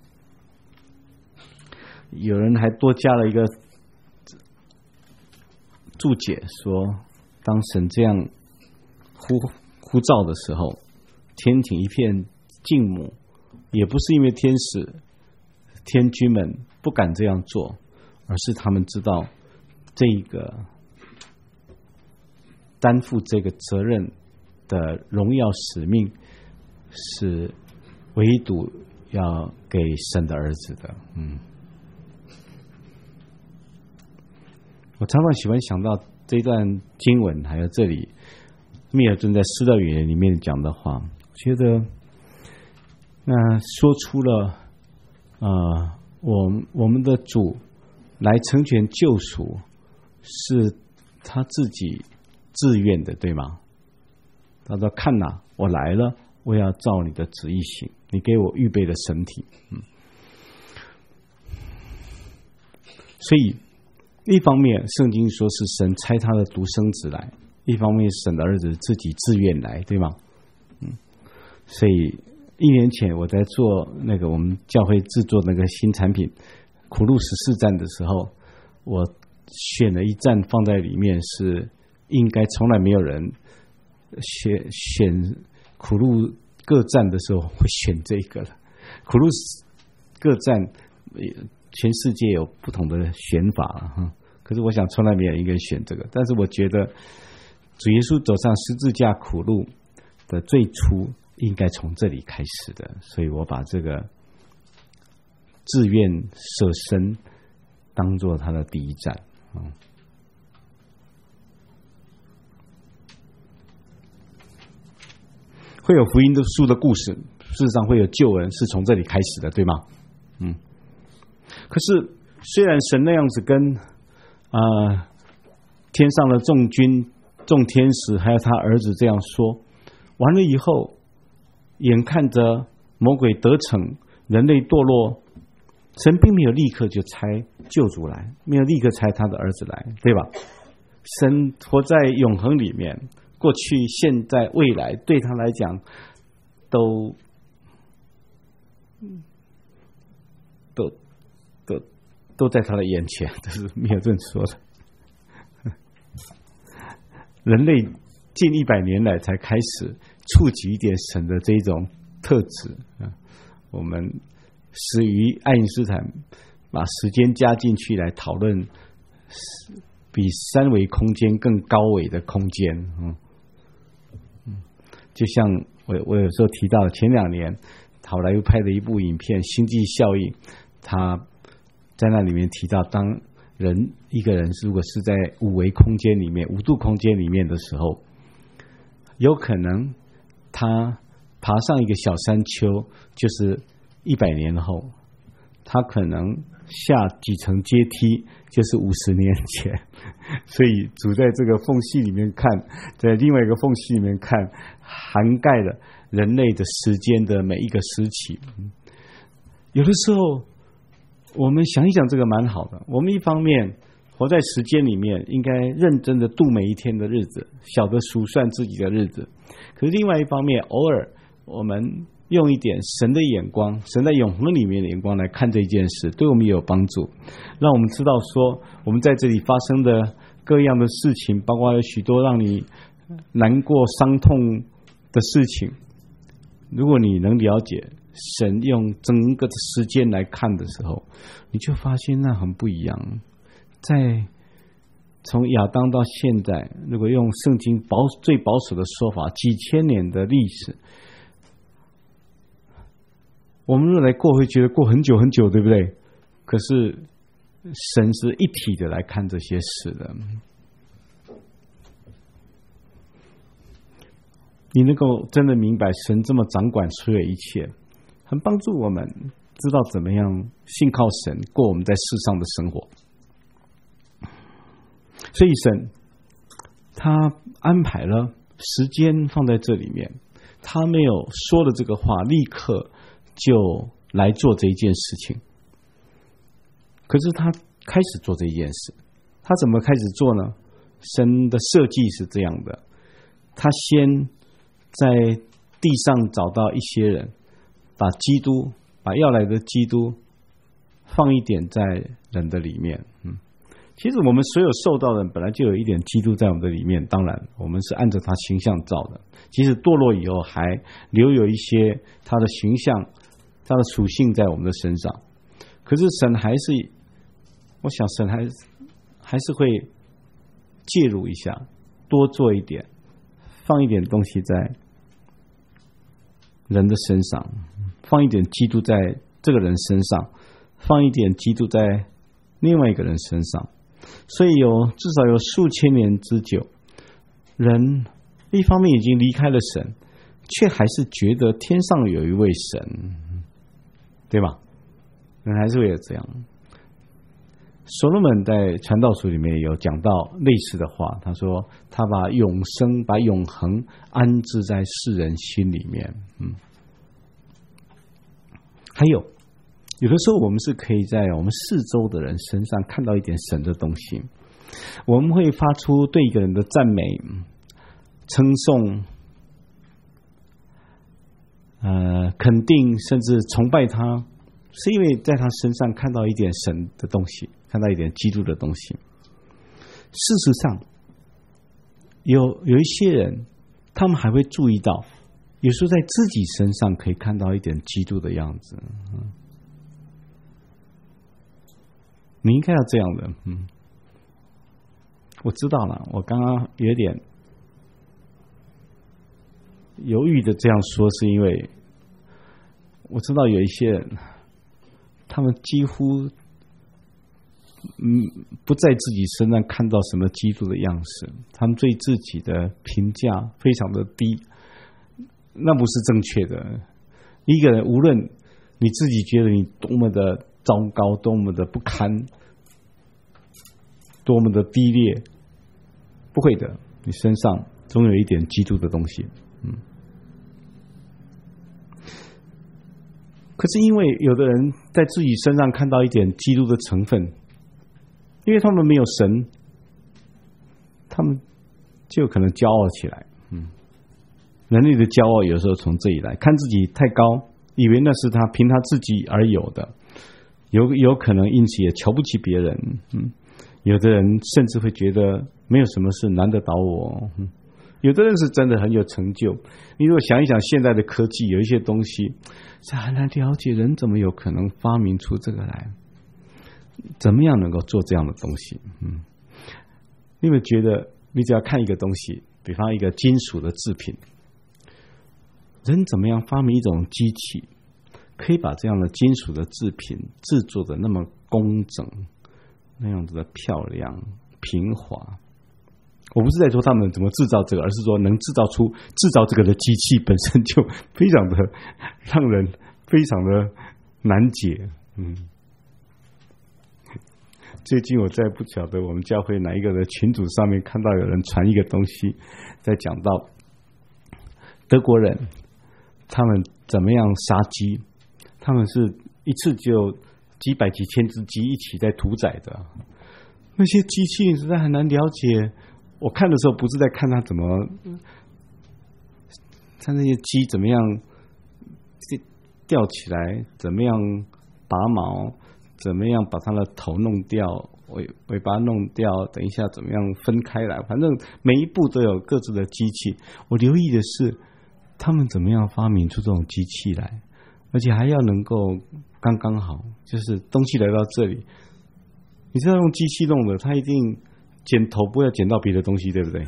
有人还多加了一个注解，说当神这样呼呼召的时候，天庭一片静默，也不是因为天使天君们不敢这样做，而是他们知道这个担负这个责任的荣耀使命是唯独要给神的儿子的。嗯，我常常喜欢想到这段经文，还有这里密尔顿在《诗的语言》里面讲的话，觉得那说出了呃，我我们的主来成全救赎是他自己自愿的，对吗？他说，看哪，我来了，我要照你的旨意行，你给我预备的身体。嗯，所以一方面圣经说是神差他的独生子来，一方面神的儿子自己自愿来，对吗？嗯，所以一年前我在做那个我们教会制作那个新产品苦路十四站的时候，我选了一站放在里面，是应该从来没有人选选苦路各站的时候会选这个了。苦路各站，全世界有不同的选法哈。可是我想从来没有一个人选这个。但是我觉得主耶稣走上十字架苦路的最初应该从这里开始的，所以我把这个自愿舍身当作他的第一站。嗯，会有福音的书的故事，事实上会有救恩是从这里开始的，对吗？嗯。可是虽然神那样子跟啊、呃、天上的众军、众天使还有他儿子这样说，完了以后，眼看着魔鬼得逞，人类堕落，神并没有立刻就差救主来，没有立刻差他的儿子来，对吧？神活在永恒里面，过去、现在、未来，对他来讲都都都都在他的眼前，这是没有这么说的。人类近一百年来才开始触及一点神的这种特质啊。我们始于爱因斯坦把时间加进去来讨论比三维空间更高维的空间。嗯，就像我我有时候提到前两年好莱坞拍的一部影片《星际效应》，他在那里面提到，当人一个人如果是在五维空间里面、五度空间里面的时候，有可能他爬上一个小山丘，就是一百年后，他可能下几层阶梯，就是五十年前。所以主在这个缝隙里面看，在另外一个缝隙里面看，涵盖了人类的时间的每一个时期。有的时候我们想一想，这个蛮好的。我们一方面活在时间里面，应该认真的度每一天的日子，晓得数算自己的日子。可是另外一方面，偶尔我们用一点神的眼光，神在永恒里面的眼光来看这件事，对我们也有帮助，让我们知道说，我们在这里发生的各样的事情，包括有许多让你难过、伤痛的事情，如果你能了解神用整个的时间来看的时候，你就发现那很不一样。在从亚当到现在，如果用圣经保最保守的说法，几千年的历史，我们若来过会觉得过很久很久，对不对？可是神是一体的来看这些事的。你能够真的明白神这么掌管所有一切，很帮助我们知道怎么样信靠神过我们在世上的生活。所以神他安排了时间放在这里面，他没有说的这个话立刻就来做这一件事情，可是他开始做这一件事。他怎么开始做呢？神的设计是这样的，他先在地上找到一些人，把基督把要来的基督放一点在人的里面。嗯，其实我们所有受到的人本来就有一点基督在我们的里面，当然我们是按照他形象造的，即使堕落以后还留有一些他的形象、他的属性在我们的身上。可是神还是，我想神还还是会介入一下，多做一点，放一点东西在人的身上，放一点基督在这个人身上，放一点基督在另外一个人身上。所以有至少有数千年之久，人一方面已经离开了神，却还是觉得天上有一位神，对吧？人还是会有这样。所罗门在传道书里面有讲到类似的话，他说他把永生把永恒安置在世人心里面。嗯，还有有的时候我们是可以在我们四周的人身上看到一点神的东西，我们会发出对一个人的赞美、称颂、呃肯定，甚至崇拜他，是因为在他身上看到一点神的东西，看到一点基督的东西。事实上有有一些人，他们还会注意到，有时候在自己身上可以看到一点基督的样子。嗯，你应该要这样的。嗯，我知道了，我刚刚有点犹豫的这样说，是因为我知道有一些人，他们几乎嗯不在自己身上看到什么基督的样式，他们对自己的评价非常的低，那不是正确的。一个人无论你自己觉得你多么的糟糕，多么的不堪，多么的低劣，不会的，你身上总有一点基督的东西。嗯，可是因为有的人在自己身上看到一点基督的成分，因为他们没有神，他们就有可能骄傲起来。嗯，人类的骄傲有时候从这里来，看自己太高，以为那是他凭他自己而有的，有有可能因此也瞧不起别人。嗯，有的人甚至会觉得没有什么事难得倒我。嗯，有的人是真的很有成就。你如果想一想现在的科技，有一些东西是很难了解，人怎么有可能发明出这个来？怎么样能够做这样的东西？嗯，你有没有觉得，你只要看一个东西，比方一个金属的制品，人怎么样发明一种机器，可以把这样的金属的制品制作的那么工整，那样子的漂亮平滑？我不是在说他们怎么制造这个，而是说能制造出制造这个的机器本身就非常的让人非常的难解。嗯，最近我在不晓得我们教会哪一个的群组上面看到有人传一个东西，在讲到德国人他们怎么样杀鸡，他们是一次就几百几千只鸡一起在屠宰的。那些机器实在很难了解。我看的时候不是在看它怎么，看那些鸡怎么样吊起来，怎么样拔毛，怎么样把它的头弄掉，尾尾巴弄掉，等一下怎么样分开来，反正每一步都有各自的机器。我留意的是他们怎么样发明出这种机器来，而且还要能够刚刚好，就是东西来到这里，你知道用机器弄的，它一定剪头不要剪到别的东西，对不对？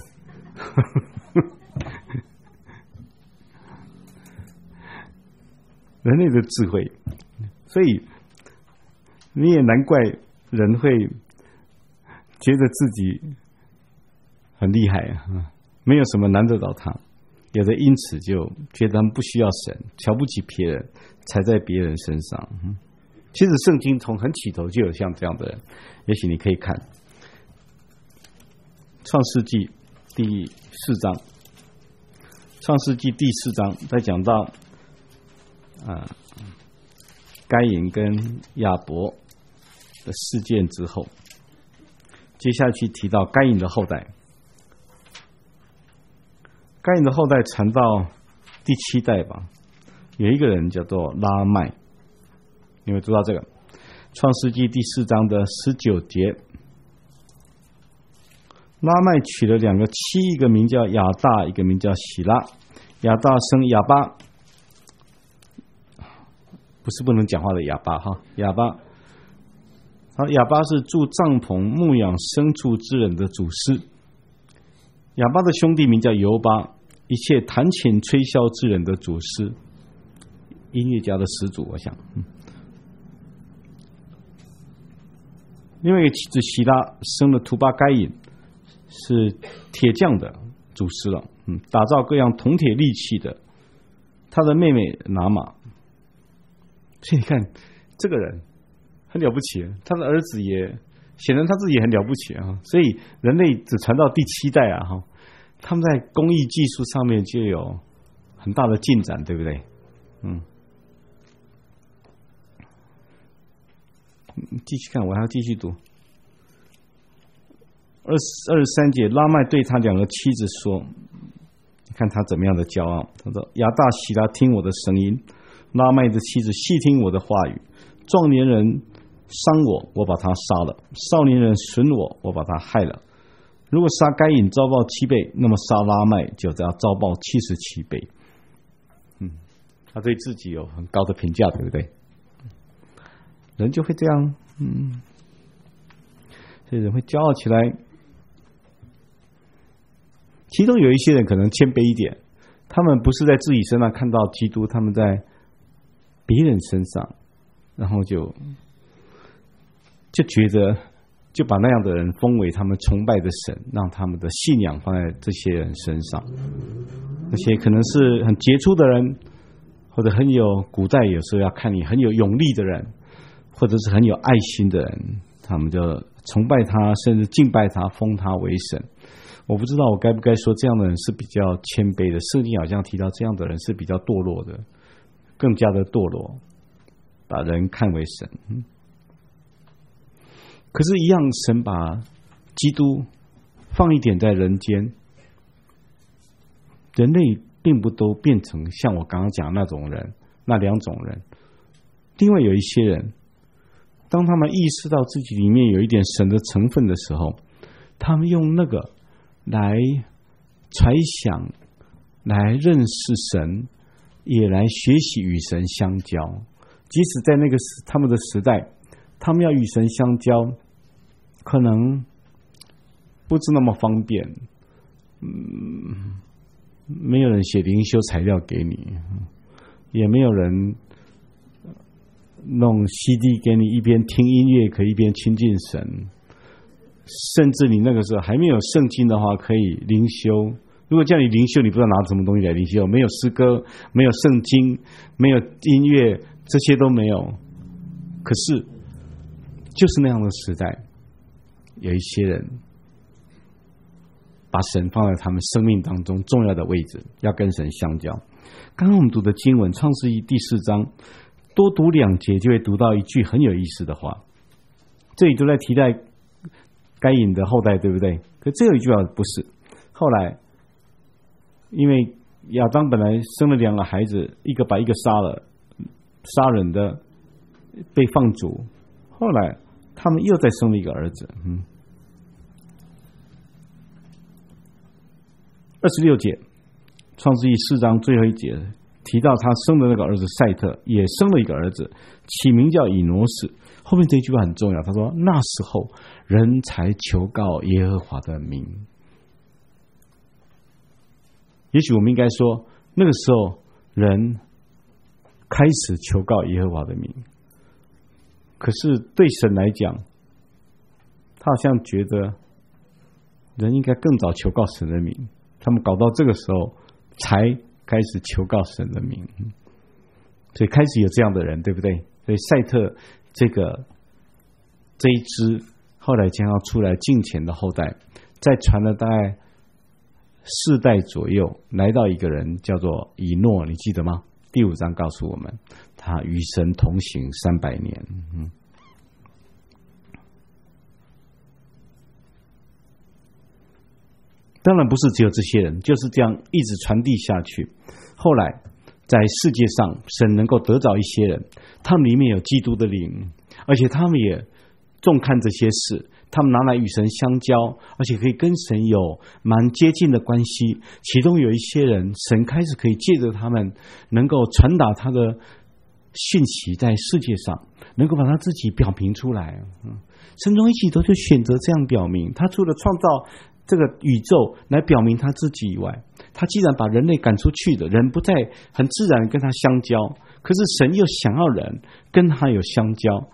人类的智慧，所以你也难怪人会觉得自己很厉害啊，没有什么难得倒他。有的因此就觉得他们不需要神，瞧不起别人，踩在别人身上。其实圣经从很起头就有像这样的人，也许你可以看创世纪第四章，创世纪第四章在讲到啊该隐跟亚伯的事件之后，接下去提到该隐的后代，该隐的后代传到第七代吧，有一个人叫做拉麦，你们知道这个？创世纪第四章的十九节，拉麦娶了两个妻，一个名叫亚大，一个名叫喜拉。亚大生亚巴，不是不能讲话的哑巴哈，亚巴。好，亚巴是住帐篷、牧养牲畜之人的主师。亚巴的兄弟名叫犹巴，一切弹琴吹箫之人的主师，音乐家的始祖，我想。嗯，另外一个妻子希拉生了图巴该隐，是铁匠的主师了，嗯，打造各样铜铁利器的。他的妹妹拿玛，所以你看这个人很了不起，他的儿子也显然他自己很了不起啊。所以人类只传到第七代啊，哈，他们在工艺技术上面就有很大的进展，对不对？嗯，继续看，我还要继续读。二二十三节，拉麦对他两个妻子说：“你看他怎么样的骄傲。他说：亚大喜拉听我的声音，拉麦的妻子细听我的话语。壮年人伤我，我把他杀了；少年人损我，我把他害了。 如果杀该隐遭报七倍，那么杀拉麦就要遭报七十七倍。嗯，他对自己有很高的评价，对不对？人就会这样，嗯，所以人会骄傲起来。其中有一些人可能谦卑一点，他们不是在自己身上看到基督，他们在别人身上，然后就就觉得就把那样的人封为他们崇拜的神，让他们的信仰放在这些人身上。那些可能是很杰出的人，或者很有古代有时候要看你很有勇力的人，或者是很有爱心的人，他们就崇拜他，甚至敬拜他，封他为神。我不知道我该不该说这样的人是比较谦卑的，圣经好像提到这样的人是比较堕落的，更加的堕落，把人看为神。可是，一样，神把基督放一点在人间，人类并不都变成像我刚刚讲那种人，那两种人。另外有一些人，当他们意识到自己里面有一点神的成分的时候，他们用那个来揣想，来认识神，也来学习与神相交。即使在那个他们的时代，他们要与神相交，可能不是那么方便。嗯，没有人写灵修材料给你，也没有人弄 C D 给你，一边听音乐可以一边亲近神。甚至你那个时候还没有圣经的话，可以灵修。如果叫你灵修，你不知道拿什么东西来灵修，没有诗歌，没有圣经，没有音乐，这些都没有。可是就是那样的时代，有一些人把神放在他们生命当中重要的位置，要跟神相交。刚刚我们读的经文创世记第四章，多读两节就会读到一句很有意思的话。这里都在提到该隐的后代，对不对？可这有一句话不是。后来因为亚当本来生了两个孩子，一个把一个杀了，杀人的被放逐，后来他们又再生了一个儿子。嗯，二十六节创世记四章最后一节提到他生的那个儿子赛特也生了一个儿子，起名叫以挪士。后面这句话很重要，他说那时候人才求告耶和华的名。也许我们应该说那个时候人开始求告耶和华的名，可是对神来讲，他好像觉得人应该更早求告神的名，他们搞到这个时候才开始求告神的名，所以开始有这样的人，对不对？所以赛特这个这一支后来将要出来敬虔的后代，再传了大概四代左右，来到一个人叫做以诺，你记得吗？第五章告诉我们，他与神同行三百年。嗯，当然不是只有这些人，就是这样一直传递下去。后来在世界上，神能够得着一些人，他们里面有基督的灵，而且他们也重看这些事，他们拿来与神相交，而且可以跟神有蛮接近的关系。其中有一些人，神开始可以借着他们能够传达他的讯息，在世界上能够把他自己表明出来。神从一起头就选择这样表明，他除了创造这个宇宙来表明他自己以外，他既然把人类赶出去的，人不再很自然跟他相交，可是神又想要人跟他有相交，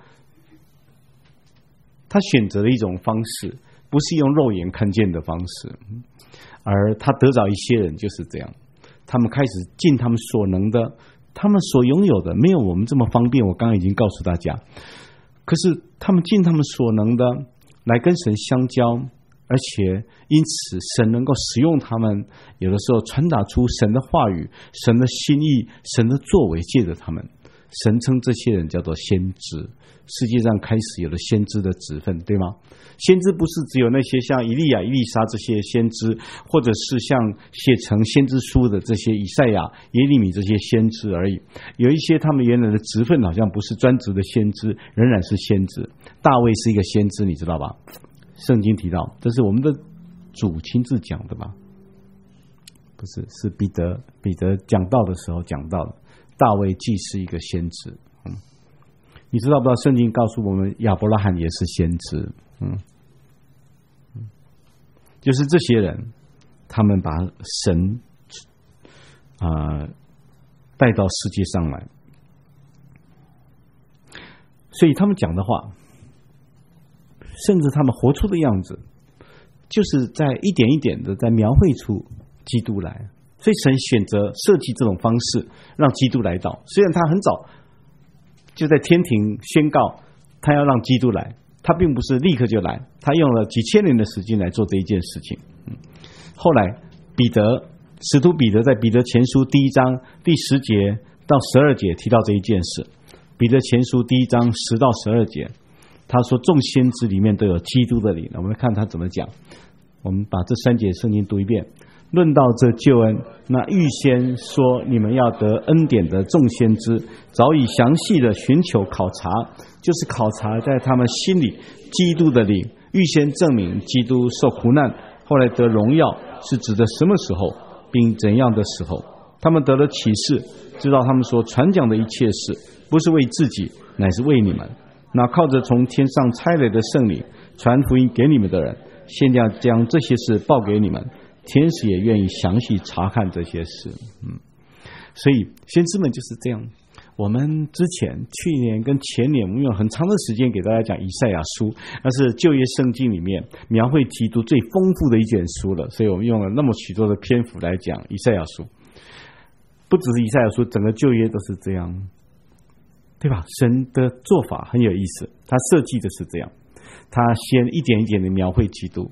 他选择了一种方式，不是用肉眼看见的方式，而他得着一些人就是这样，他们开始尽他们所能的，他们所拥有的没有我们这么方便，我刚刚已经告诉大家，可是他们尽他们所能的来跟神相交，而且因此神能够使用他们，有的时候传达出神的话语，神的心意，神的作为，借着他们，神称这些人叫做先知。世界上开始有了先知的职分，对吗？先知不是只有那些像以利亚、以利沙这些先知，或者是像写成先知书的这些以赛亚、耶利米这些先知而已。有一些他们原来的职分好像不是专职的先知，仍然是先知。大卫是一个先知，你知道吧？圣经提到，这是我们的主亲自讲的吧？不是，是彼得彼得讲道的时候讲到的。大卫既是一个先知，嗯，你知道不知道？圣经告诉我们，亚伯拉罕也是先知，嗯，嗯就是这些人，他们把神啊、呃、带到世界上来，所以他们讲的话，甚至他们活出的样子，就是在一点一点的在描绘出基督来。所以神选择设计这种方式让基督来到，虽然他很早就在天庭宣告他要让基督来，他并不是立刻就来，他用了几千年的时间来做这一件事情。后来彼得使徒彼得在彼得前书第一章第十节到十二节提到这一件事。彼得前书第一章十到十二节，他说众先知里面都有基督的灵。我们看他怎么讲，我们把这三节圣经读一遍。论到这救恩，那预先说你们要得恩典的众先知，早已详细的寻求考察，就是考察在他们心里基督的灵，预先证明基督受苦难，后来得荣耀，是指的什么时候，并怎样的时候。他们得了启示，知道他们所传讲的一切事，不是为自己，乃是为你们。那靠着从天上差来的圣灵传福音给你们的人，现在将这些事报给你们，天使也愿意详细查看这些事。嗯，所以先知们就是这样。我们之前去年跟前年，我们用很长的时间给大家讲以赛亚书，那是旧约圣经里面描绘基督最丰富的一卷书了，所以我们用了那么许多的篇幅来讲以赛亚书。不只是以赛亚书，整个旧约都是这样，对吧？神的做法很有意思，他设计的是这样，他先一点一点的描绘基督，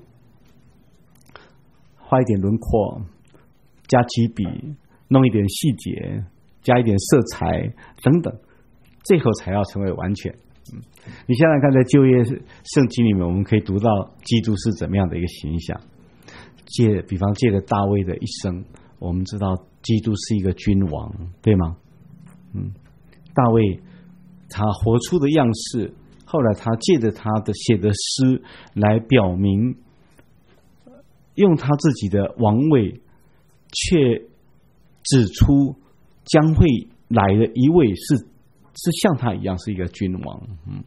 画一点轮廓，加起笔，弄一点细节，加一点色彩等等，最后才要成为完全。嗯，你想想看，在旧约圣经里面，我们可以读到基督是怎么样的一个形象。借比方借着大卫的一生，我们知道基督是一个君王，对吗？嗯，大卫他活出的样式，后来他借着他的写的诗来表明，用他自己的王位，却指出将会来的一位是是像他一样是一个君王。嗯，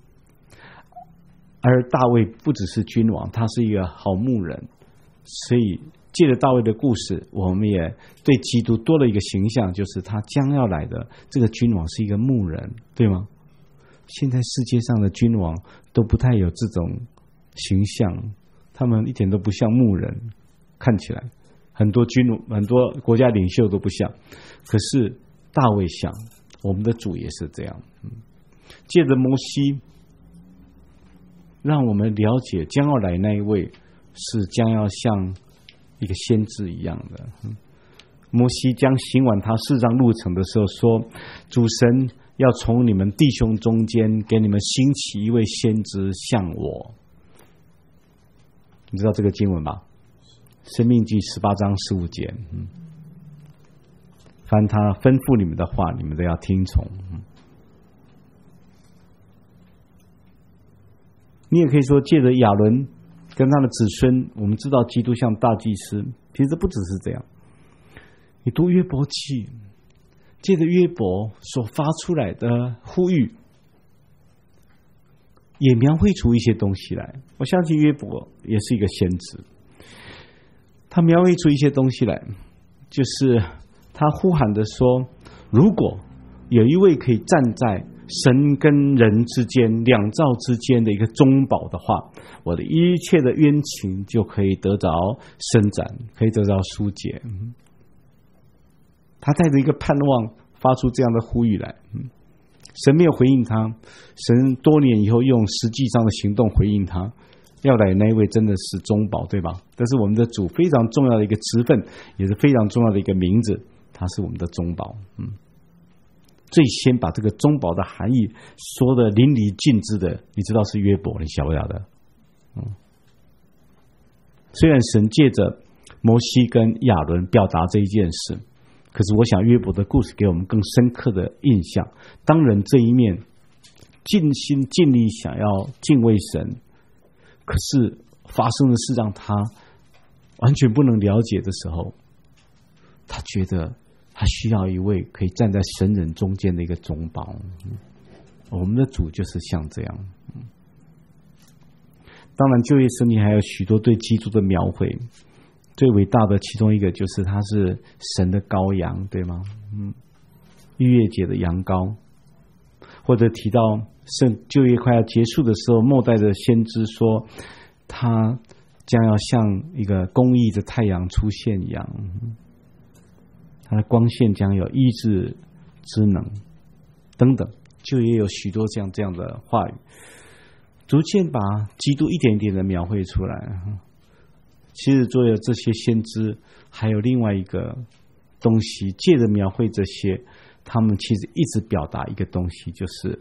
而大卫不只是君王，他是一个好牧人，所以借着大卫的故事，我们也对基督多了一个形象，就是他将要来的这个君王是一个牧人，对吗？现在世界上的君王都不太有这种形象，他们一点都不像牧人，看起来很多君很多国家领袖都不像，可是大卫像，我们的主也是这样。嗯，借着摩西，让我们了解将要来那一位是将要像一个先知一样的。嗯，摩西将行完他四章路程的时候说，主神要从你们弟兄中间给你们兴起一位先知像我。你知道这个经文吧？申命记十八章十五节。嗯，凡他吩咐你们的话，你们都要听从。嗯，你也可以说借着亚伦跟他的子孙，我们知道基督像大祭司，其实不只是这样。你读约伯记，借着约伯所发出来的呼吁，也描绘出一些东西来。我相信约伯也是一个先知，他描绘出一些东西来，就是他呼喊的说，如果有一位可以站在神跟人之间两造之间的一个中保的话，我的一切的冤情就可以得着伸展，可以得着疏解。他带着一个盼望发出这样的呼吁来。神没有回应他，神多年以后用实际上的行动回应他，要来那一位真的是中保，对吧？这是我们的主非常重要的一个职分，也是非常重要的一个名字，他是我们的中保。嗯，最先把这个中保的含义说得淋漓尽致的，你知道是约伯，你晓不晓得？嗯，虽然神借着摩西跟亚伦表达这一件事，可是我想约伯的故事给我们更深刻的印象。当人这一面尽心尽力想要敬畏神，可是发生的事让他完全不能了解的时候，他觉得他需要一位可以站在神人中间的一个中保。我们的主就是像这样。当然旧约圣经还有许多对基督的描绘，最伟大的其中一个就是他是神的羔羊，对吗？嗯，逾越节的羊羔，或者提到圣旧约快要结束的时候，末代的先知说他将要像一个公义的太阳出现一样，他的光线将有医治之能等等，就也有许多这样这样的话语，逐渐把基督一点一点的描绘出来。其实作为这些先知还有另外一个东西，借着描绘这些，他们其实一直表达一个东西，就是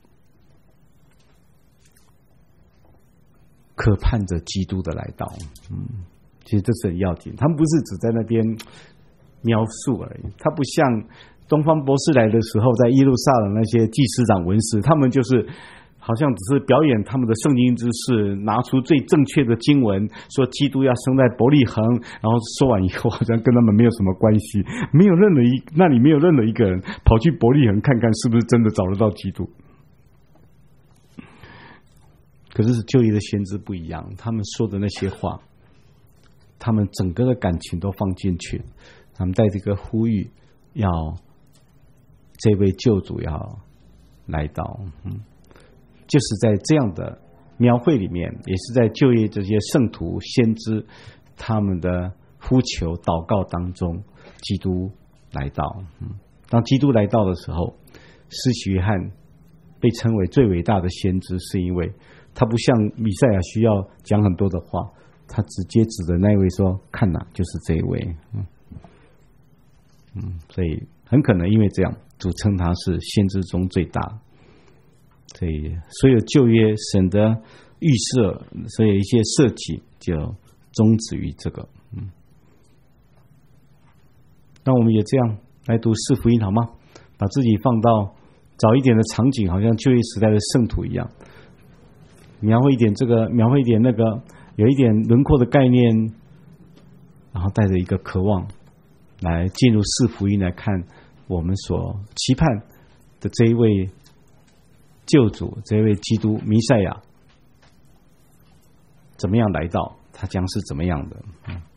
渴盼着基督的来到。嗯，其实这是很要紧，他们不是只在那边描述而已，他不像东方博士来的时候在耶路撒冷那些祭司长文士，他们就是好像只是表演他们的圣经知识，拿出最正确的经文，说基督要生在伯利恒，然后说完以后好像跟他们没有什么关系，没有任何一那里没有任何一个人跑去伯利恒看看是不是真的找得到基督。可是旧约的先知不一样，他们说的那些话，他们整个的感情都放进去，他们在这个呼吁要这位救主要来到。嗯，就是在这样的描绘里面，也是在旧约这些圣徒先知他们的呼求祷告当中，基督来到。嗯，当基督来到的时候，施洗约翰被称为最伟大的先知，是因为他不像弥赛亚需要讲很多的话，他直接指着那一位说：“看哪，就是这一位。”嗯嗯，所以很可能因为这样，主称他是先知中最大。所以所有旧约神的预设，所以一些设计就终止于这个。嗯，那我们也这样来读四福音好吗？把自己放到早一点的场景，好像旧约时代的圣徒一样，描绘一点这个，描绘一点那个，有一点轮廓的概念，然后带着一个渴望来进入四福音来看我们所期盼的这一位救主，这一位基督弥赛亚怎么样来到，他将是怎么样的。嗯